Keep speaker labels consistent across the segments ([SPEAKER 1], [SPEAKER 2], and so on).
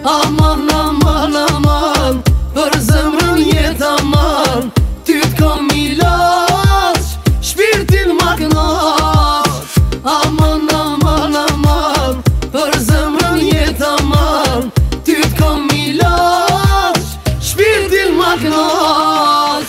[SPEAKER 1] Aman aman aman, për zemrën jet aman, ty t'kam ilaç, shpirtin ma knaq. Aman aman aman, për zemrën jet aman, ty t'kam ilaç, shpirtin ma knaq.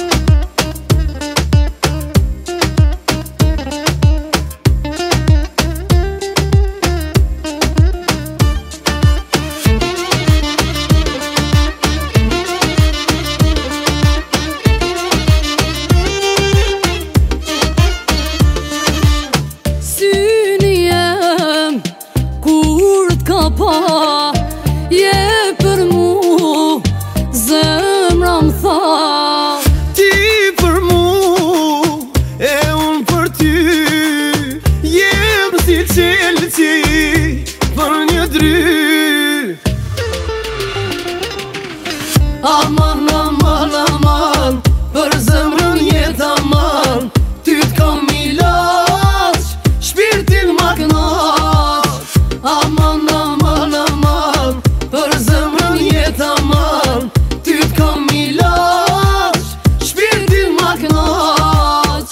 [SPEAKER 2] Pa, je për mu, zemra m'tha.
[SPEAKER 1] Ti për mu, e unë për ty, jem si qelqi për një dry. Aman aman aman, për zemrën jet aman, ty t'kam ilaç, shpirtin ma knaq. Aman aman aman, për zemrën jet aman, ty t'kam ilaç, shpirtin ma knaq.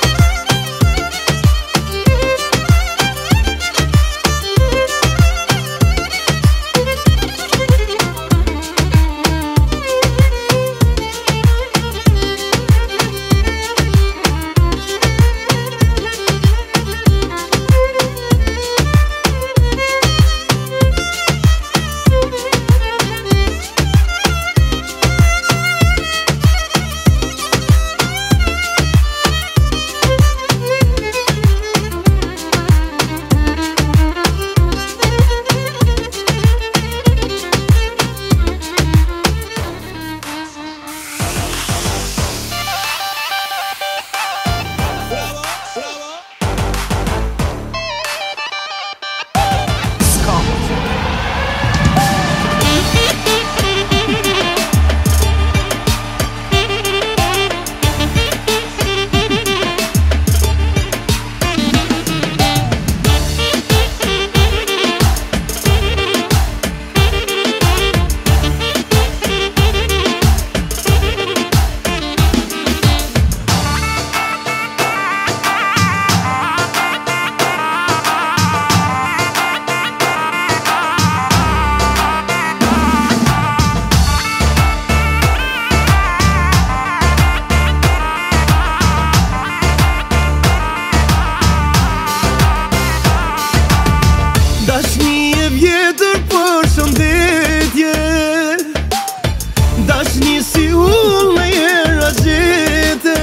[SPEAKER 1] Dashni si unë me jera gjete,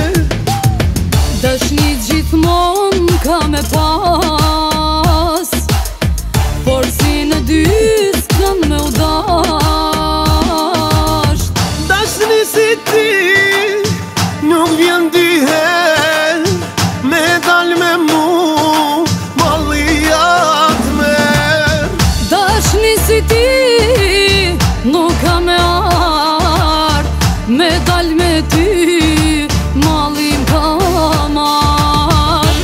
[SPEAKER 2] Dashni gjithmon ka me pas, por si në dy s'kan me u dash.
[SPEAKER 1] dashni si ti nuk vjen dy her, me dal me mu mallijat mer.
[SPEAKER 2] Dashni si ti nuk ka me ardh, me dal me ty mallim ka marr.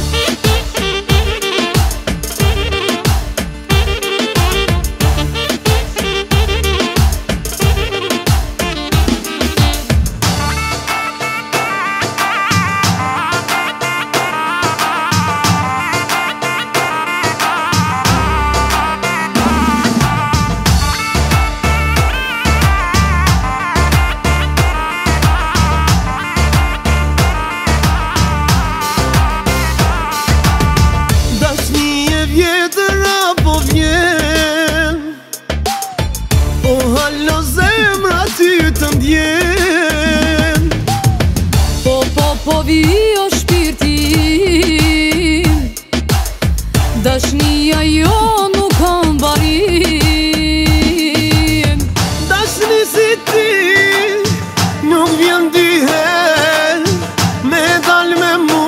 [SPEAKER 2] Po vi o shpirtin, dashnia jo nuk kam barim.
[SPEAKER 1] Dashni si ti nuk vjen dy her, me dal me mu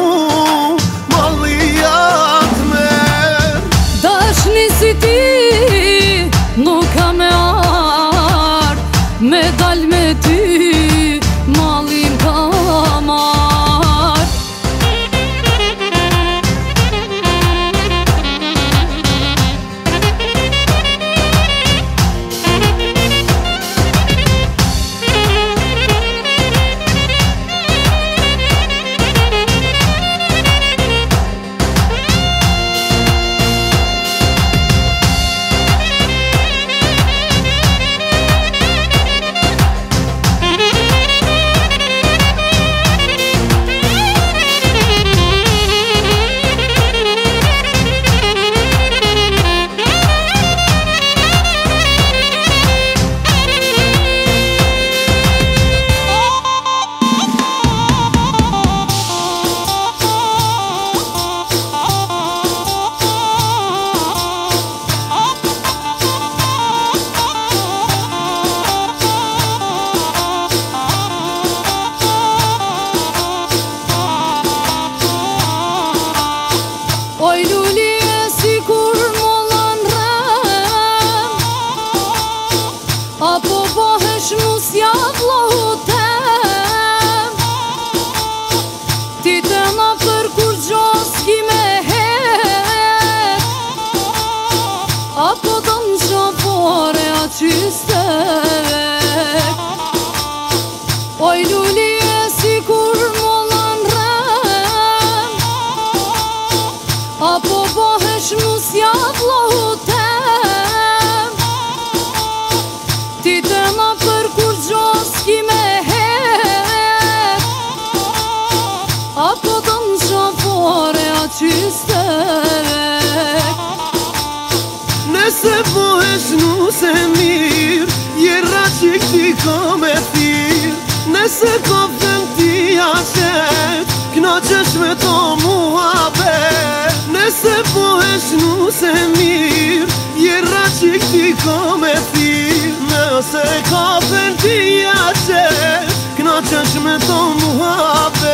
[SPEAKER 1] mallijat mer.
[SPEAKER 2] Dashni si ti nuk ka me ardh, me dal me ty mallim ka marr.
[SPEAKER 1] Nëse pohesh nuse mirë, jera që këti ka me thirë. Nëse ka vend ti ashet, knaqesh me to mua be. Nëse pohesh nuse mirë, jera që këti ka me thirë. Nëse ka vend ti ashet, knaqesh me to mua be.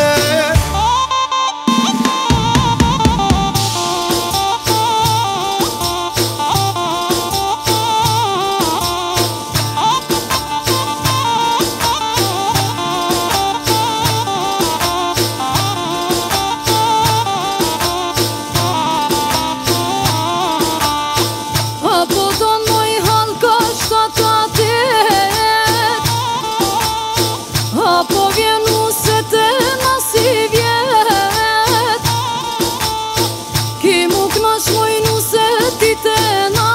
[SPEAKER 2] Apo vjenu se te nasi vjet, ki mu knash mojnu se ti te na,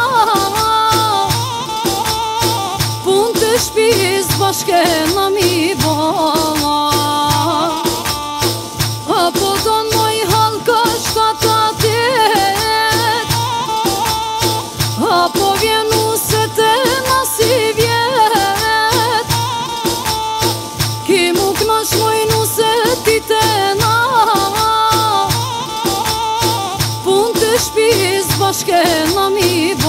[SPEAKER 2] pun të shpis bashke na mi bolla. Apo don moj halka shkata tjet, apo vjenu se te nasi vjet, ki mu knash mojnu se ti te na, pun të shpis bashke na mi